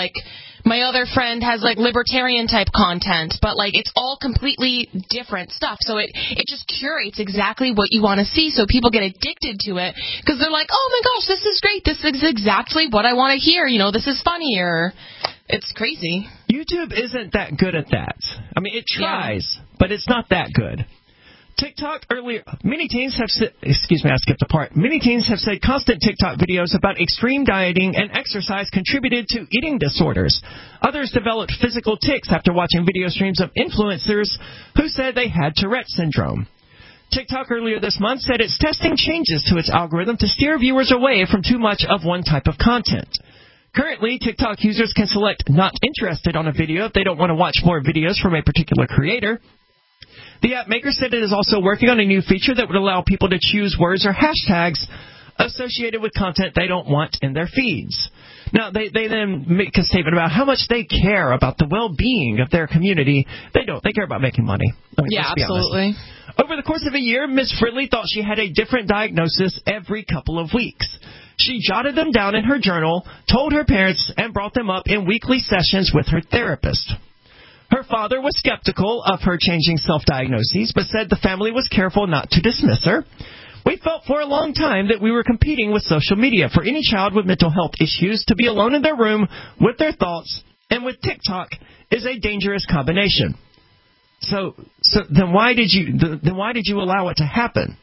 Speaker 4: my other friend has, like, libertarian-type content. But, like, it's all completely different stuff. So it just curates exactly what you want to see. So people get addicted to it because they're like, oh, my gosh, this is great. This is exactly what I want to hear. This is funnier. It's crazy.
Speaker 3: YouTube isn't that good at that. I mean, it tries, but it's not that good. TikTok earlier, many teens have said, Many teens have said constant TikTok videos about extreme dieting and exercise contributed to eating disorders. Others developed physical tics after watching video streams of influencers who said they had Tourette's syndrome. TikTok earlier this month said it's testing changes to its algorithm to steer viewers away from too much of one type of content. Currently, TikTok users can select not interested on a video if they don't want to watch more videos from a particular creator. The app maker said it is also working on a new feature that would allow people to choose words or hashtags associated with content they don't want in their feeds. Now, they then make a statement about how much they care about the well-being of their community. They don't. They care about making money.
Speaker 4: Yeah, absolutely.
Speaker 3: Over the course of a year, Ms. Fridley thought she had a different diagnosis every couple of weeks. She jotted them down in her journal, told her parents, and brought them up in weekly sessions with her therapist. Her father was skeptical of her changing self-diagnoses, but said the family was careful not to dismiss her. We felt for a long time that we were competing with social media. For any child with mental health issues to be alone in their room with their thoughts and with TikTok is a dangerous combination. So then why did you allow it to happen?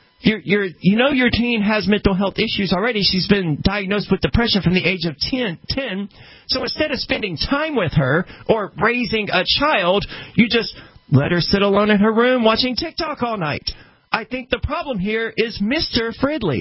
Speaker 3: Your teen has mental health issues already. She's been diagnosed with depression from the age of 10. So instead of spending time with her or raising a child, you just let her sit alone in her room watching TikTok all night. I think the problem here is Mr. Fridley.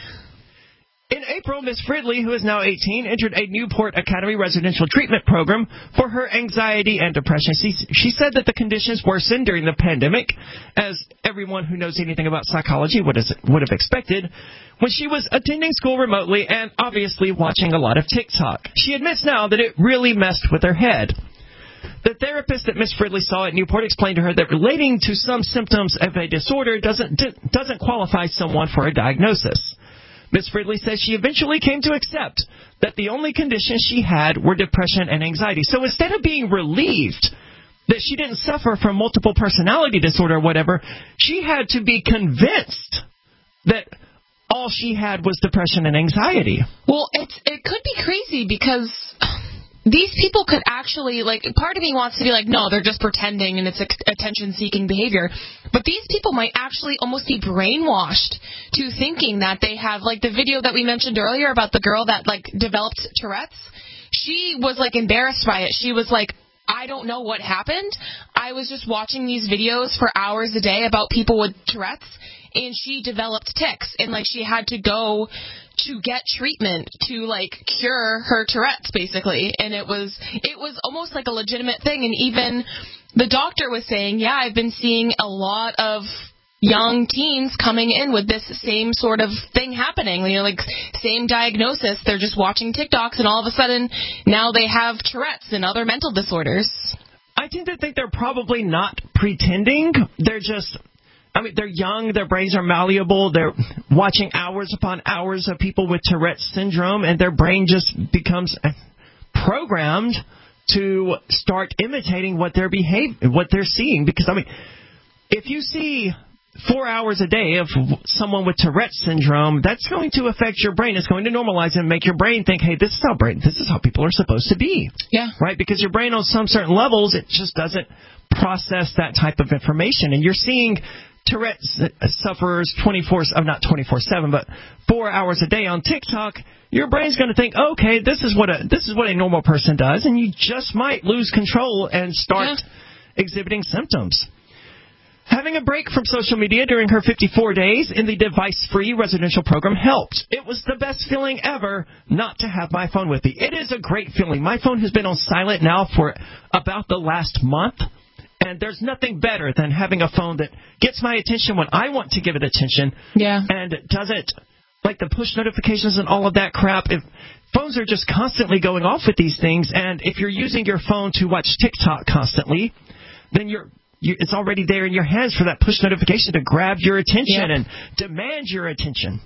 Speaker 3: In April, Ms. Fridley, who is now 18, entered a Newport Academy residential treatment program for her anxiety and depression. She said that the conditions worsened during the pandemic, as everyone who knows anything about psychology would have expected, when she was attending school remotely and obviously watching a lot of TikTok. She admits now that it really messed with her head. The therapist that Ms. Fridley saw at Newport explained to her that relating to some symptoms of a disorder doesn't qualify someone for a diagnosis. Ms. Fridley says she eventually came to accept that the only conditions she had were depression and anxiety. So instead of being relieved that she didn't suffer from multiple personality disorder or whatever. She had to be convinced that all she had was depression and anxiety.
Speaker 4: Well, it could be crazy because these people could actually, like, part of me wants to be like, no, they're just pretending and it's attention-seeking behavior. But these people might actually almost be brainwashed to thinking that they have, like the video that we mentioned earlier about the girl that, like, developed Tourette's. She was, like, embarrassed by it. She was like, I don't know what happened. I was just watching these videos for hours a day about people with Tourette's, and she developed tics, and, like, she had to go to get treatment to, like, cure her Tourette's, basically. And it was almost like a legitimate thing. And even the doctor was saying, yeah, I've been seeing a lot of young teens coming in with this same sort of thing happening, you know, like same diagnosis. They're just watching TikToks, and all of a sudden now they have Tourette's and other mental disorders.
Speaker 3: I tend to think they're probably not pretending. They're just, I mean, they're young, their brains are malleable, they're watching hours upon hours of people with Tourette's syndrome, and their brain just becomes programmed to start imitating what they're seeing. Because, I mean, if you see 4 hours a day of someone with Tourette's syndrome, that's going to affect your brain. It's going to normalize and make your brain think, hey, this is how people are supposed to be.
Speaker 4: Yeah.
Speaker 3: Right? Because your brain on some certain levels, it just doesn't process that type of information. And you're seeing Tourette's sufferers not 24/7, but 4 hours a day on TikTok. Your brain's going to think, okay, this is what a normal person does, and you just might lose control and start exhibiting symptoms. Having a break from social media during her 54 days in the device-free residential program helped. It was the best feeling ever not to have my phone with me. It is a great feeling. My phone has been on silent now for about the last month, and there's nothing better than having a phone that gets my attention when I want to give it attention.
Speaker 4: Yeah.
Speaker 3: And doesn't, like the push notifications and all of that crap. If phones are just constantly going off with these things, and if you're using your phone to watch TikTok constantly, then it's already there in your hands for that push notification to grab your attention and demand your attention.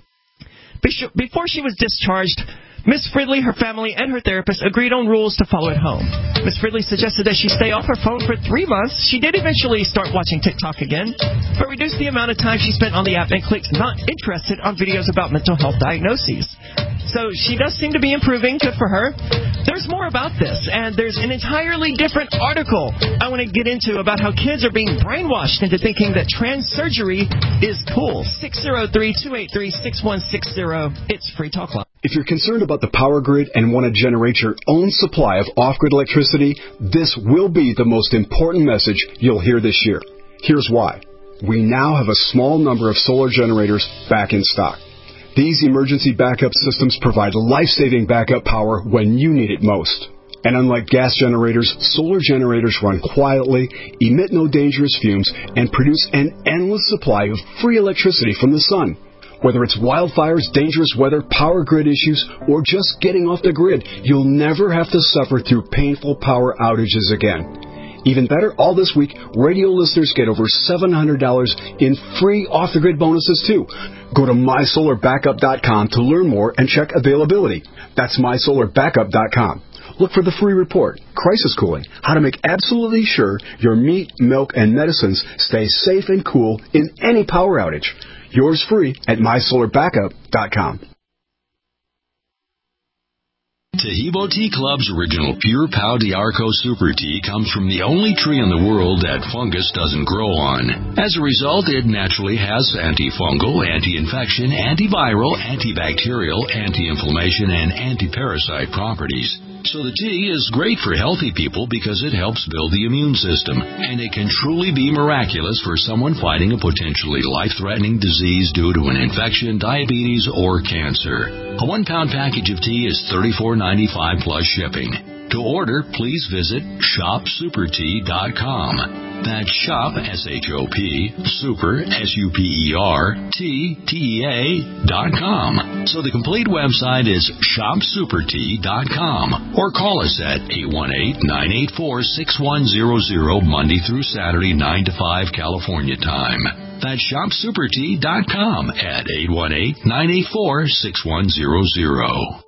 Speaker 3: Before she was discharged, Ms. Fridley, her family, and her therapist agreed on rules to follow at home. Ms. Fridley suggested that she stay off her phone for 3 months. She did eventually start watching TikTok again, but reduced the amount of time she spent on the app and clicked not interested on videos about mental health diagnoses. So she does seem to be improving. Good for her. There's more about this, and there's an entirely different article I want to get into about how kids are being brainwashed into thinking that trans surgery is cool. 603-283-6160. It's Free Talk Live.
Speaker 20: If you're concerned about the power grid and want to generate your own supply of off-grid electricity, this will be the most important message you'll hear this year. Here's why. We now have a small number of solar generators back in stock. These emergency backup systems provide life-saving backup power when you need it most. And unlike gas generators, solar generators run quietly, emit no dangerous fumes, and produce an endless supply of free electricity from the sun. Whether it's wildfires, dangerous weather, power grid issues, or just getting off the grid, you'll never have to suffer through painful power outages again. Even better, all this week, radio listeners get over $700 in free off-the-grid bonuses, too. Go to mysolarbackup.com to learn more and check availability. That's mysolarbackup.com. Look for the free report, Crisis Cooling, how to make absolutely sure your meat, milk, and medicines stay safe and cool in any power outage. Yours free at mysolarbackup.com.
Speaker 2: Tahibo Tea Club's original Pure Pau d'Arco Super Tea comes from the only tree in the world that fungus doesn't grow on. As a result, it naturally has antifungal, anti-infection, antiviral, antibacterial, anti-inflammation, and anti-parasite properties. So the tea is great for healthy people because it helps build the immune system, and it can truly be miraculous for someone fighting a potentially life-threatening disease due to an infection, diabetes, or cancer. A 1-pound package of tea is $34.95 plus shipping. To order, please visit shopsupertea.com. That's shop, S-H-O-P, super, S-U-P-E-R, T-T-E-A.com. So the complete website is shopsupertea.com. Or call us at 818-984-6100 Monday through Saturday, 9 to 5 California time. That's shopsupertea.com at 818-984-6100.